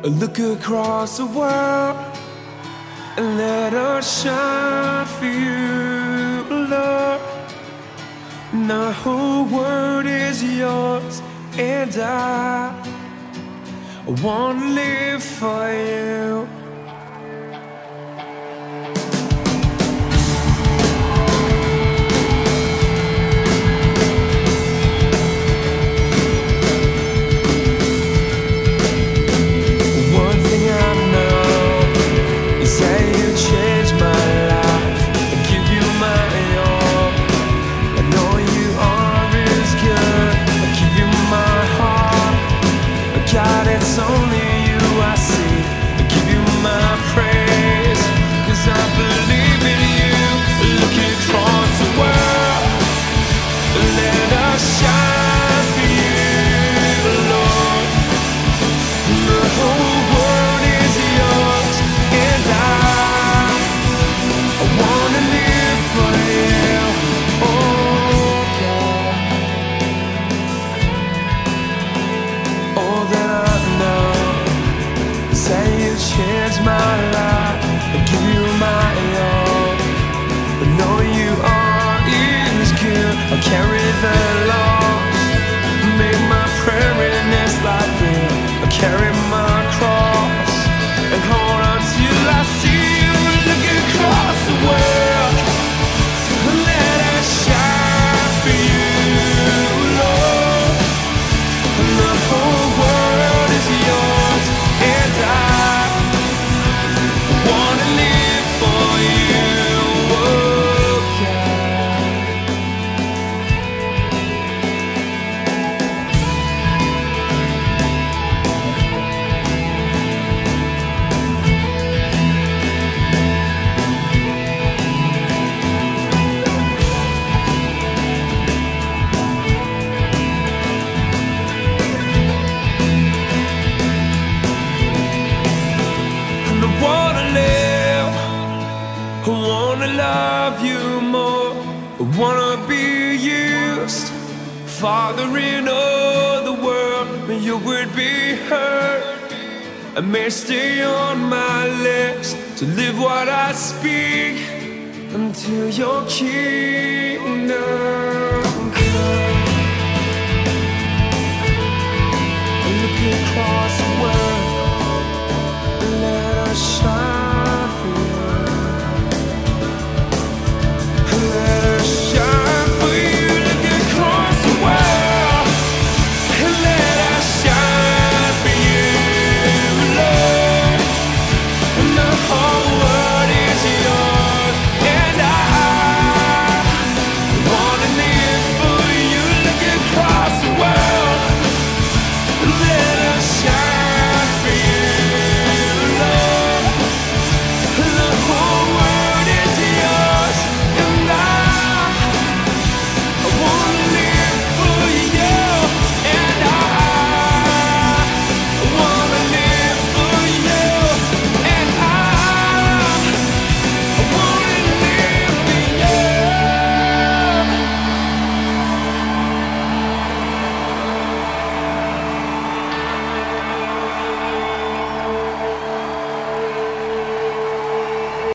Look across the world and let us shine for you, Lord. And the whole world is yours, and I want to live for you. God, it's only you I see. I give you my praise, 'cause I believe in you. Look across the world, let us shine for you, Lord. The whole world is yours, and I wanna live for you. Oh God, all that I know is that you changed my life. I give you my all. I know you are is good. I carry the loss, make my prayer in this life real. I carry my cross and hold on till I see you. Look across the world, let us shine for you, Lord. And the whole world is yours, and I wanna live for you, oh God. And I wanna live, I wanna love you more. I wanna be used, Father, in all the world. May your word be heard, and may stay on my lips to live what I speak until your kingdom come. Look across